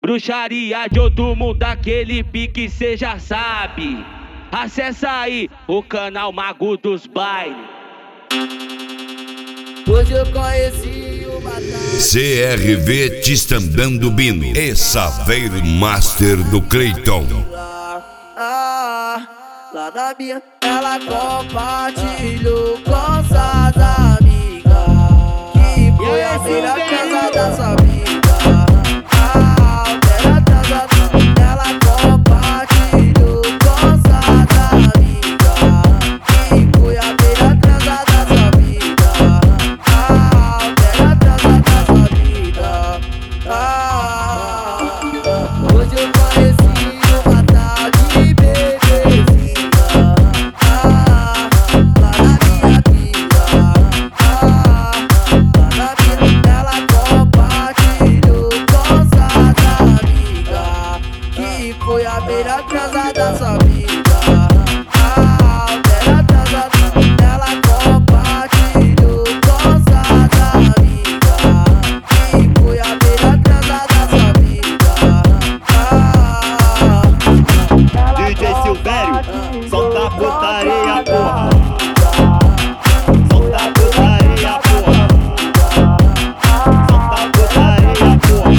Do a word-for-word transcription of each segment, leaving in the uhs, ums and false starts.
Bruxaria de outro mundo, aquele pique cê já sabe. Acessa aí o canal Mago dos Bailes. Hoje eu conheci o Batalha. C R V Tistandando Bino e Saveiro Master do Cleiton. Ah, lá da minha, ela compartilhou com suas amigas, que foi a melhor casa da sua vida. Foi a melhor transa da sua vida. A altera transa, ela compartilhou com suas amigas, que foi a melhor transa da sua vida. D J Silvério, solta a putaria, porra. Solta a putaria, porra. Solta a putaria, porra.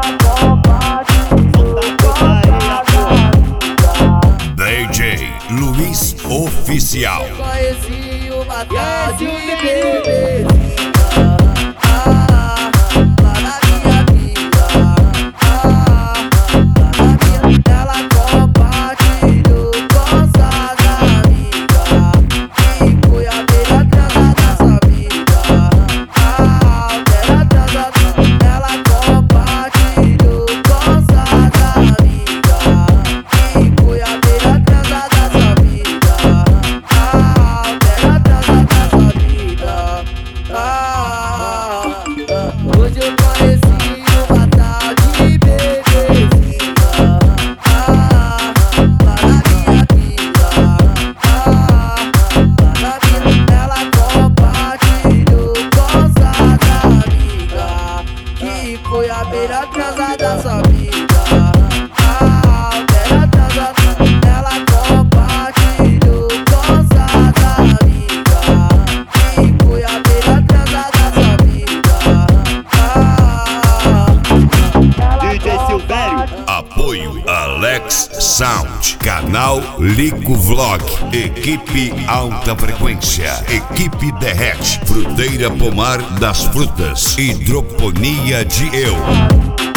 D J Luiz Oficial. Conheci uma tal de bebezinha, ah, lá na minha vida, ah, lá na minha, ela compartilhou com suas amigas, que foi a melhor transa da sua vida. A altera transa, ela compartilhou com suas amigas, que foi a melhor transa da sua vida. A altera transa da sua vida. Ah, hoje eu conheci uma tal de bebezinha, ah, lá na minha vida, ah, lá na minha, ela compartilhou com suas amigas, que foi a melhor transa da sua vida. A altera transa, ela compartilhou com suas amigas, que foi a melhor transa da sua vida. D J Silvério, Apoio Alex Sound, canal Lico Vlog, equipe Alta Frequência, equipe Derrete, Fruteira Pomar das Frutas, Hidroponia de Eu.